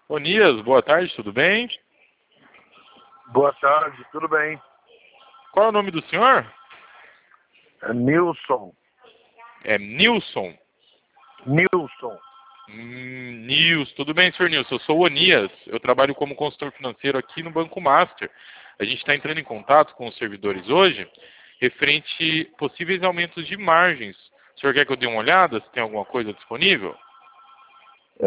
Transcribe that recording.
Onias, boa tarde, tudo bem? Boa tarde, tudo bem? Qual é o nome do senhor? É Nilson. É Nilson. Nilson. Nilson, tudo bem, senhor Nilson? Eu sou o Onias, eu trabalho como consultor financeiro aqui no Banco Master. A gente está entrando em contato com os servidores hoje, referente possíveis aumentos de margens. O senhor quer que eu dê uma olhada, se tem alguma coisa disponível?